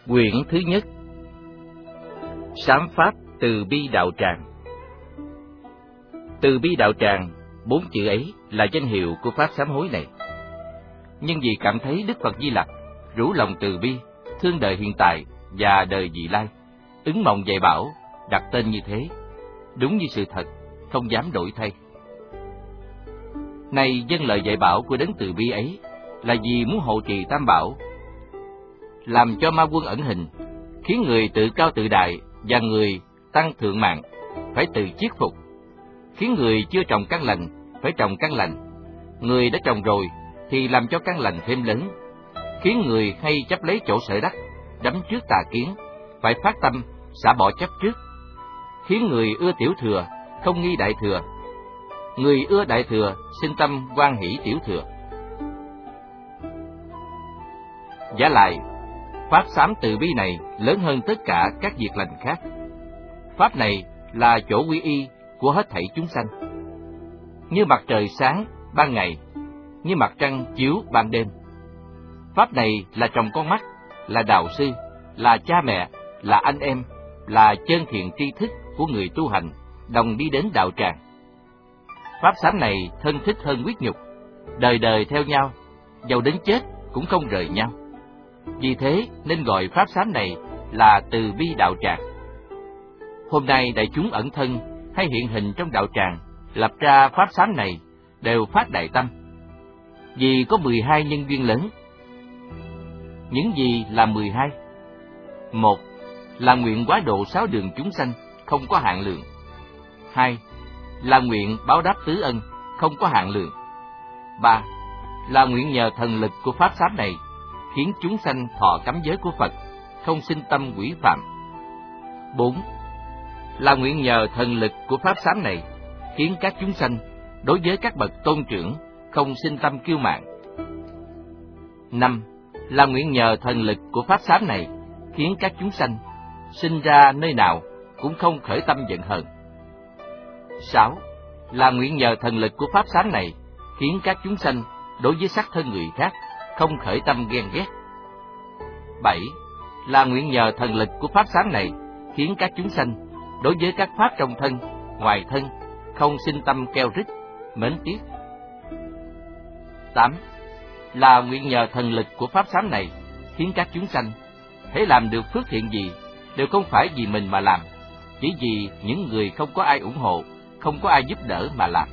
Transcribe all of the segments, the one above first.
Quyển thứ nhất. Sám pháp từ bi đạo tràng. Từ bi đạo tràng, 4 chữ ấy là danh hiệu của pháp sám hối này. Nhưng vì cảm thấy Đức Phật Di Lặc rủ lòng từ bi, thương đời hiện tại và đời vị lai, ứng mộng dạy bảo, đặt tên như thế, đúng như sự thật, không dám đổi thay. Này vâng lời dạy bảo của đấng từ bi ấy là vì muốn hộ trì Tam Bảo, làm cho ma quân ẩn hình, khiến người tự cao tự đại và người tăng thượng mạng phải tự chiết phục, khiến người chưa trồng căn lành phải trồng căn lành, người đã trồng rồi thì làm cho căn lành thêm lớn, khiến người hay chấp lấy chỗ sở đắc, đắm trước tà kiến, phải phát tâm xả bỏ chấp trước, khiến người ưa tiểu thừa, không nghi đại thừa, người ưa đại thừa sinh tâm hoan hỷ tiểu thừa. Vả lại, pháp sám từ bi này lớn hơn tất cả các việc lành khác. Pháp này là chỗ quy y của hết thảy chúng sanh. Như mặt trời sáng ban ngày, như mặt trăng chiếu ban đêm. Pháp này là chồng con mắt, là đạo sư, là cha mẹ, là anh em, là chân thiện tri thức của người tu hành, đồng đi đến đạo tràng. Pháp sám này thân thích hơn huyết nhục, đời đời theo nhau, dầu đến chết cũng không rời nhau. Vì thế nên gọi pháp sám này là từ bi đạo tràng. Hôm nay đại chúng ẩn thân hay hiện hình trong đạo tràng lập ra pháp sám này đều phát đại tâm, vì có 12 nhân duyên lớn. Những gì là 12? 1. Là nguyện quá độ 6 đường chúng sanh, không có hạn lượng. 2. Là nguyện báo đáp tứ ân, không có hạn lượng. 3. Là nguyện nhờ thần lực của pháp sám này khiến chúng sanh thọ cấm giới của Phật, không sinh tâm quỷ phạm. 4. Là nguyện nhờ thần lực của pháp sám này khiến các chúng sanh đối với các bậc tôn trưởng không sinh tâm kiêu mạn. 5. Là nguyện nhờ thần lực của pháp sám này khiến các chúng sanh sinh ra nơi nào cũng không khởi tâm giận hờn. 6. Là nguyện nhờ thần lực của pháp sám này khiến các chúng sanh đối với sắc thân người khác không khởi tâm ghen ghét. 7. Là nguyện nhờ thần lực của pháp sám này khiến các chúng sanh đối với các pháp trong thân, ngoài thân không sinh tâm keo rít, mến tiếc. 8. Là nguyện nhờ thần lực của pháp sám này khiến các chúng sanh hễ làm được phước thiện gì đều không phải vì mình mà làm, chỉ vì những người không có ai ủng hộ, không có ai giúp đỡ mà làm.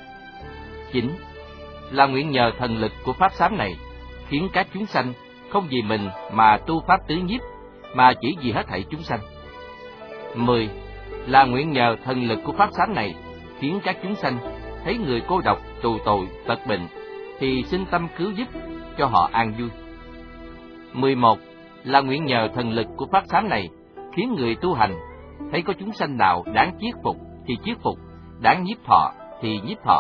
9. Là nguyện nhờ thần lực của pháp sám này khiến các chúng sanh không vì mình mà tu pháp tứ nhiếp, mà chỉ vì hết thảy chúng sanh. 10. Là nguyện nhờ thần lực của pháp sám này khiến các chúng sanh thấy người cô độc, tù tội, tật bệnh thì sinh tâm cứu giúp cho họ an vui. 11. Là nguyện nhờ thần lực của pháp sám này khiến người tu hành thấy có chúng sanh nào đáng chiết phục thì chiết phục, đáng nhiếp thọ thì nhiếp thọ.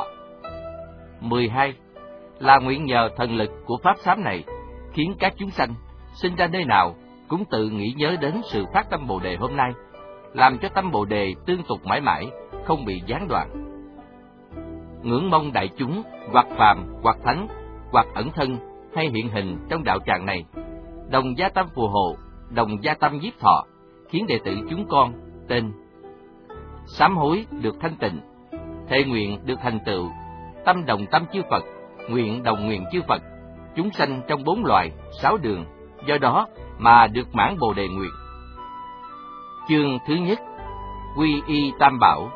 12. Là nguyện nhờ thần lực của pháp sám này khiến các chúng sanh sinh ra nơi nào cũng tự nghĩ nhớ đến sự phát tâm Bồ Đề hôm nay, làm cho tâm Bồ Đề tương tục mãi mãi, không bị gián đoạn. Ngưỡng mong đại chúng hoặc phàm hoặc thánh hoặc ẩn thân hay hiện hình trong đạo tràng này đồng gia tâm phù hộ, đồng gia tâm nhiếp thọ, khiến đệ tử chúng con tên sám hối được thanh tịnh, thệ nguyện được thành tựu, tâm đồng tâm chư Phật, nguyện đồng nguyện chư Phật, chúng sanh trong 4 loài, 6 đường, do đó mà được mãn Bồ Đề nguyện. Chương thứ nhất. Quy y Tam Bảo.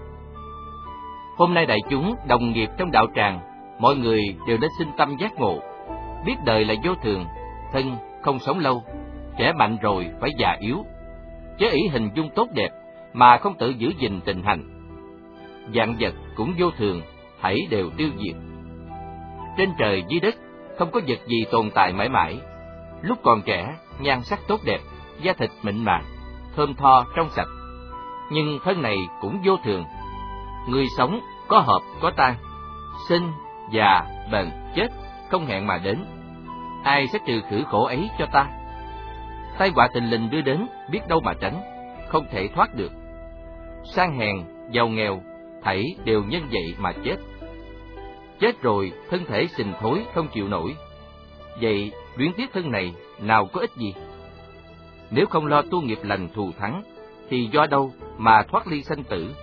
Hôm nay đại chúng đồng nghiệp trong đạo tràng, mọi người đều đã sinh tâm giác ngộ, biết đời là vô thường, thân không sống lâu, trẻ mạnh rồi phải già yếu, chớ ý hình dung tốt đẹp mà không tự giữ gìn tình hành. Vạn vật cũng vô thường, thảy đều tiêu diệt. Trên trời dưới đất không có vật gì tồn tại mãi mãi. Lúc còn trẻ, nhan sắc tốt đẹp, da thịt mịn màng, thơm tho trong sạch. Nhưng thân này cũng vô thường. Người sống có hợp có tan, sinh, già, bệnh, chết không hẹn mà đến. Ai sẽ trừ khử khổ ấy cho ta? Tai họa thình lình đưa đến, biết đâu mà tránh, không thể thoát được. Sang hèn, giàu nghèo, thảy đều nhân vậy mà chết. Chết rồi, thân thể sình thối không chịu nổi. Vậy luyến tiếc thân này nào có ích gì? Nếu không lo tu nghiệp lành thù thắng, thì do đâu mà thoát ly sanh tử?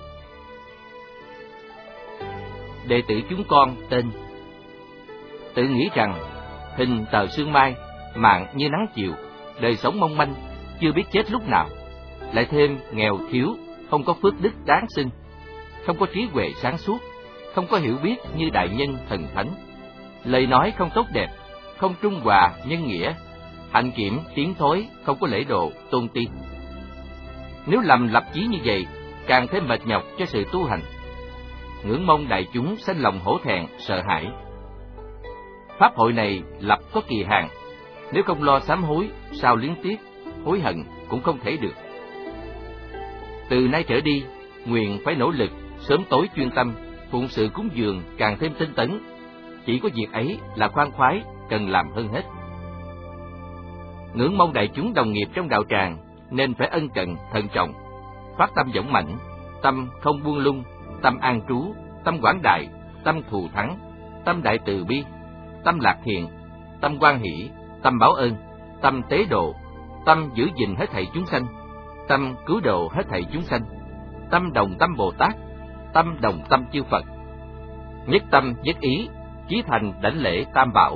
Đệ tử chúng con tên. Tự nghĩ rằng hình tờ sương mai, mạng như nắng chiều, đời sống mong manh, chưa biết chết lúc nào, lại thêm nghèo thiếu, không có phước đức đáng xưng, không có trí huệ sáng suốt, không có hiểu biết như đại nhân thần thánh, lời nói không tốt đẹp, không trung hòa nhân nghĩa, hạnh kiểm tiến thối, không có lễ độ tôn ti. Nếu lầm lập chí như vậy, càng thêm mệt nhọc cho sự tu hành. Ngưỡng mong đại chúng sanh lòng hổ thẹn sợ hãi. Pháp hội này lập có kỳ hạn, nếu không lo sám hối, sao luyến tiếc, hối hận cũng không thể được. Từ nay trở đi, nguyện phải nỗ lực, sớm tối chuyên tâm, phụng sự cúng dường càng thêm tinh tấn. Chỉ có việc ấy là khoan khoái, cần làm hơn hết. Ngưỡng mong đại chúng đồng nghiệp trong đạo tràng nên phải ân cần, thận trọng, phát tâm dũng mãnh, tâm không buông lung, tâm an trú, tâm quảng đại, tâm thù thắng, tâm đại từ bi, tâm lạc thiện, tâm hoan hỷ, tâm báo ơn, tâm tế độ, tâm giữ gìn hết thảy chúng sanh, tâm cứu độ hết thảy chúng sanh, tâm đồng tâm Bồ Tát, tâm đồng tâm chư Phật, nhất tâm nhất ý, chí thành đảnh lễ Tam Bảo.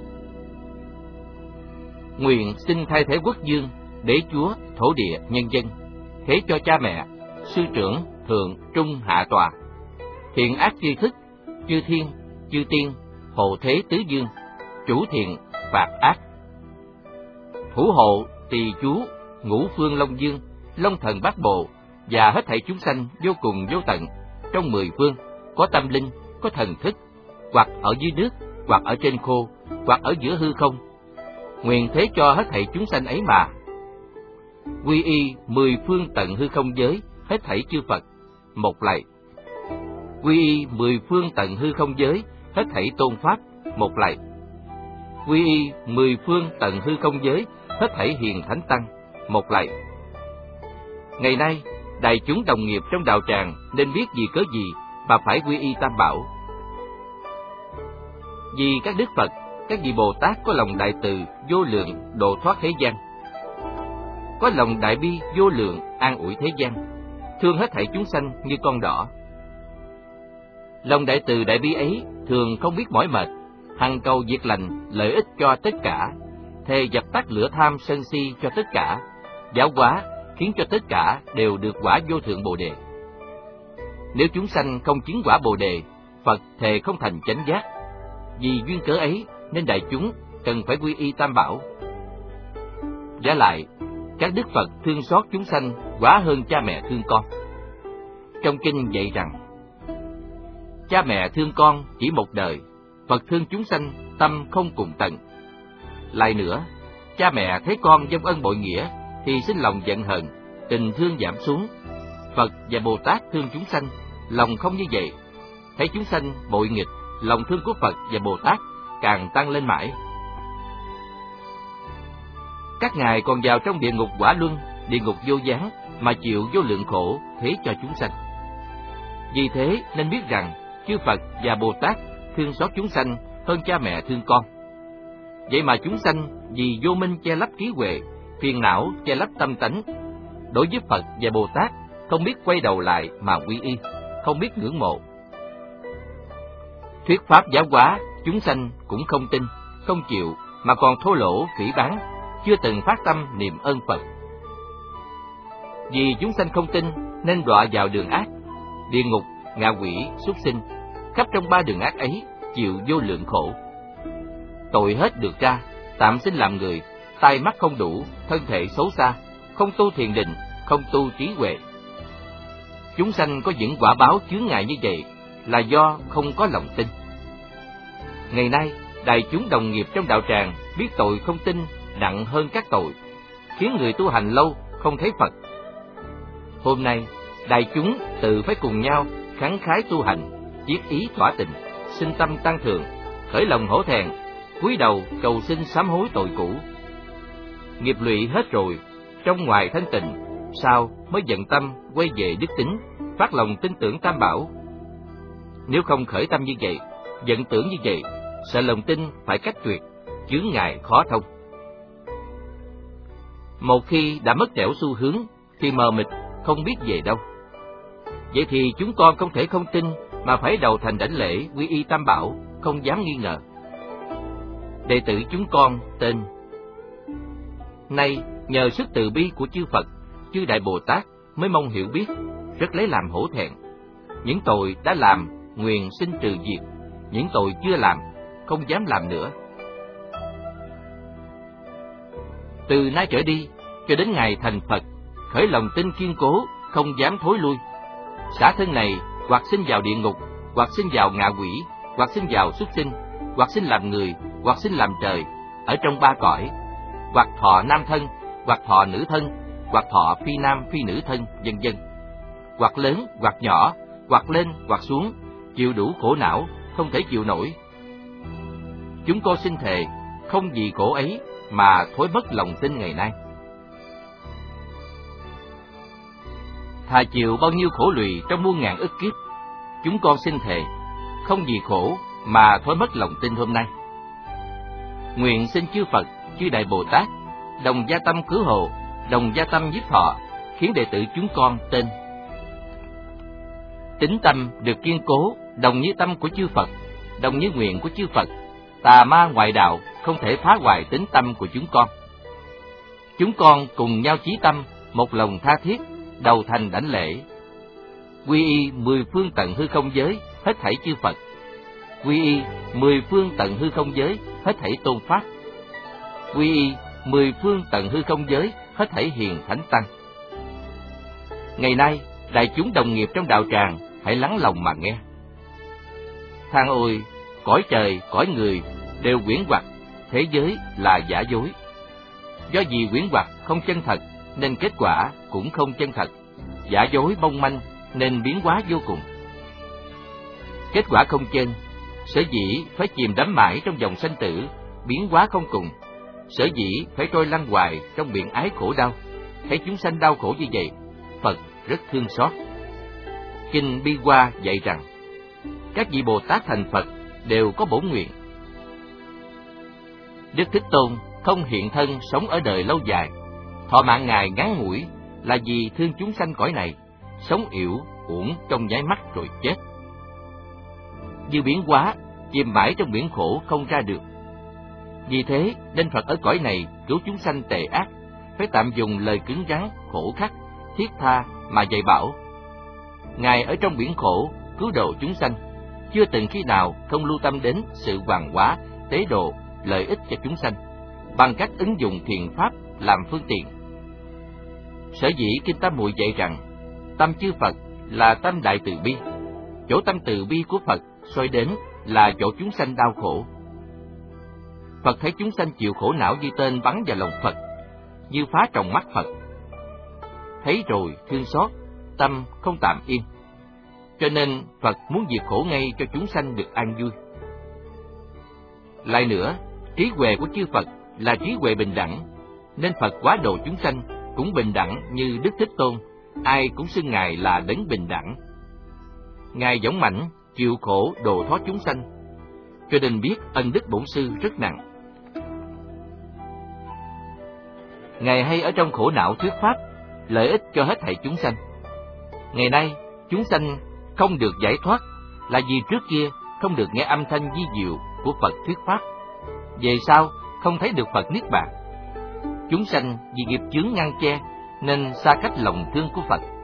Nguyện xin thay thế quốc dương, đế chúa, thổ địa, nhân dân, thế cho cha mẹ, sư trưởng, thượng, trung, hạ tòa, thiện ác tri thức, chư thiên, chư tiên, hộ thế tứ dương, chủ thiện, phạt ác. Thủ hộ, tỳ chú, ngũ phương Long Dương, Long Thần Bát Bộ và hết thảy chúng sanh vô cùng vô tận, trong 10 phương, có tâm linh, có thần thức, hoặc ở dưới nước, hoặc ở trên khô, hoặc ở giữa hư không. Nguyện thế cho hết thảy chúng sanh ấy mà. Quy y 10 phương tận hư không giới, hết thảy chư Phật, một lạy. Quy y 10 phương tận hư không giới, hết thảy tôn pháp, một lạy. Quy y 10 phương tận hư không giới, hết thảy hiền thánh tăng, một lạy. Ngày nay, đại chúng đồng nghiệp trong đạo tràng nên biết vì cớ gì mà phải quy y Tam Bảo. Vì các đức Phật, các vị Bồ Tát có lòng đại từ vô lượng độ thoát thế gian, có lòng đại bi vô lượng an ủi thế gian, thương hết thảy chúng sanh như con đỏ. Lòng đại từ đại bi ấy thường không biết mỏi mệt, hằng cầu việc lành, lợi ích cho tất cả, thề dập tắt lửa tham sân si cho tất cả, giáo hóa khiến cho tất cả đều được quả vô thượng Bồ đề. Nếu chúng sanh không chứng quả Bồ đề, Phật thề không thành chánh giác. Vì duyên cớ ấy nên đại chúng cần phải quy y Tam Bảo. Vả lại, các đức Phật thương xót chúng sanh quá hơn cha mẹ thương con. Trong kinh dạy rằng, cha mẹ thương con chỉ một đời, Phật thương chúng sanh tâm không cùng tận. Lại nữa, cha mẹ thấy con vong ân bội nghĩa thì sinh lòng giận hờn, tình thương giảm xuống. Phật và Bồ Tát thương chúng sanh, lòng không như vậy. Thấy chúng sanh bội nghịch, lòng thương của Phật và Bồ Tát càng tăng lên mãi. Các ngài còn vào trong địa ngục quả luân, địa ngục vô gián mà chịu vô lượng khổ thế cho chúng sanh. Vì thế nên biết rằng chư Phật và Bồ Tát thương xót chúng sanh hơn cha mẹ thương con. Vậy mà chúng sanh vì vô minh che lấp trí huệ, phiền não che lấp tâm tánh, đối với Phật và Bồ Tát không biết quay đầu lại mà quy y, không biết ngưỡng mộ. Thuyết pháp giáo hóa, chúng sanh cũng không tin, không chịu, mà còn thô lỗ phỉ báng, chưa từng phát tâm niệm ơn Phật. Vì chúng sanh không tin nên đọa vào đường ác, địa ngục, ngạ quỷ, súc sinh, khắp trong 3 đường ác ấy chịu vô lượng khổ. Tội hết được ra, tạm sinh làm người, tai mắt không đủ, thân thể xấu xa, không tu thiền định, không tu trí huệ. Chúng sanh có những quả báo chướng ngại như vậy là do không có lòng tin. Ngày nay, đại chúng đồng nghiệp trong đạo tràng biết tội không tin nặng hơn các tội, khiến người tu hành lâu không thấy Phật. Hôm nay, đại chúng tự phải cùng nhau khẳng khái tu hành, chiết ý thỏa tình, sinh tâm tăng thượng, khởi lòng hổ thẹn, cúi đầu cầu xin sám hối tội cũ. Nghiệp lụy hết rồi, trong ngoài thanh tịnh, sao mới dận tâm quay về đức tính, phát lòng tin tưởng Tam Bảo. Nếu không khởi tâm như vậy, vọng tưởng như vậy, sợ lòng tin phải cách tuyệt, chướng ngại khó thông. Một khi đã mất nẻo xu hướng thì mờ mịt, không biết về đâu. Vậy thì chúng con không thể không tin mà phải đầu thành đảnh lễ quy y Tam Bảo, không dám nghi ngờ. Đệ tử chúng con tên. Nay nhờ sức từ bi của chư Phật, chư Đại Bồ Tát mới mong hiểu biết, rất lấy làm hổ thẹn. Những tội đã làm nguyện xin trừ diệt, những tội chưa làm không dám làm nữa. Từ nay trở đi cho đến ngày thành Phật, khởi lòng tin kiên cố, không dám thối lui. Xả thân này hoặc sinh vào địa ngục, hoặc sinh vào ngạ quỷ, hoặc sinh vào súc sinh, hoặc sinh làm người, hoặc sinh làm trời, ở trong ba cõi, hoặc thọ nam thân, hoặc thọ nữ thân, hoặc thọ phi nam phi nữ thân, vân vân. Hoặc lớn hoặc nhỏ, hoặc lên hoặc xuống, chịu đủ khổ não, không thể chịu nổi. Chúng con xin thề, không vì khổ ấy mà thối mất lòng tin ngày nay. Thà chịu bao nhiêu khổ lụy trong muôn ngàn ức kiếp, chúng con xin thề, không vì khổ mà thối mất lòng tin hôm nay. Nguyện xin chư Phật, chư Đại Bồ Tát, đồng gia tâm cứu hộ, đồng gia tâm nhiếp thọ, khiến đệ tử chúng con tên. Tín tâm được kiên cố, đồng như tâm của chư Phật, đồng như nguyện của chư Phật. Tà ma ngoại đạo không thể phá hoại tín tâm của chúng con. Chúng con cùng nhau chí tâm, một lòng tha thiết, đầu thành đảnh lễ. Quy y 10 phương tận hư không giới, hết thảy chư Phật. Quy y 10 phương tận hư không giới, hết thảy tôn pháp. Quy y 10 phương tận hư không giới, hết thảy hiền thánh tăng. Ngày nay, đại chúng đồng nghiệp trong đạo tràng hãy lắng lòng mà nghe. Than ôi, cõi trời, cõi người đều huyễn hoặc, thế giới là giả dối. Do vì huyễn hoặc không chân thật nên kết quả cũng không chân thật, giả dối mong manh nên biến hóa vô cùng. Kết quả không chân, sở dĩ phải chìm đắm mãi trong dòng sanh tử, biến hóa không cùng. Sở dĩ phải trôi lăn hoài trong biển ái khổ đau. Thấy chúng sanh đau khổ như vậy, Phật rất thương xót. Kinh Bi Hoa dạy rằng, các vị Bồ Tát thành Phật đều có bổn nguyện. Đức Thích Tôn không hiện thân sống ở đời lâu dài, thọ mạng Ngài ngắn ngủi là vì thương chúng sanh cõi này, sống yểu uổng trong nháy mắt rồi chết. Như biến hóa, chìm mãi trong biển khổ không ra được. Vì thế nên Phật ở cõi này cứu chúng sanh tệ ác, phải tạm dùng lời cứng rắn, khổ khắc, thiết tha mà dạy bảo. Ngài ở trong biển khổ cứu độ chúng sanh, chưa từng khi nào không lưu tâm đến sự hoàn hóa, tế độ, lợi ích cho chúng sanh, bằng cách ứng dụng thiện pháp làm phương tiện. Sở dĩ Kinh Tam Muội dạy rằng, tâm chư Phật là tâm đại từ bi, chỗ tâm từ bi của Phật soi đến là chỗ chúng sanh đau khổ. Phật thấy chúng sanh chịu khổ não như tên bắn vào lòng Phật, như phá trong mắt Phật. Thấy rồi thương xót, tâm không tạm yên. Cho nên Phật muốn diệt khổ ngay cho chúng sanh được an vui. Lại nữa, trí huệ của chư Phật là trí huệ bình đẳng, nên Phật hóa độ chúng sanh cũng bình đẳng như Đức Thích Tôn, ai cũng xưng Ngài là đấng bình đẳng. Ngài dũng mãnh chịu khổ độ thoát chúng sanh, cho nên biết ân đức bổn sư rất nặng. Ngài hay ở trong khổ não thuyết pháp, lợi ích cho hết thảy chúng sanh. Ngày nay, chúng sanh không được giải thoát là vì trước kia không được nghe âm thanh vi diệu của Phật thuyết pháp, về sau không thấy được Phật niết bàn. Chúng sanh vì nghiệp chướng ngăn che nên xa cách lòng thương của Phật.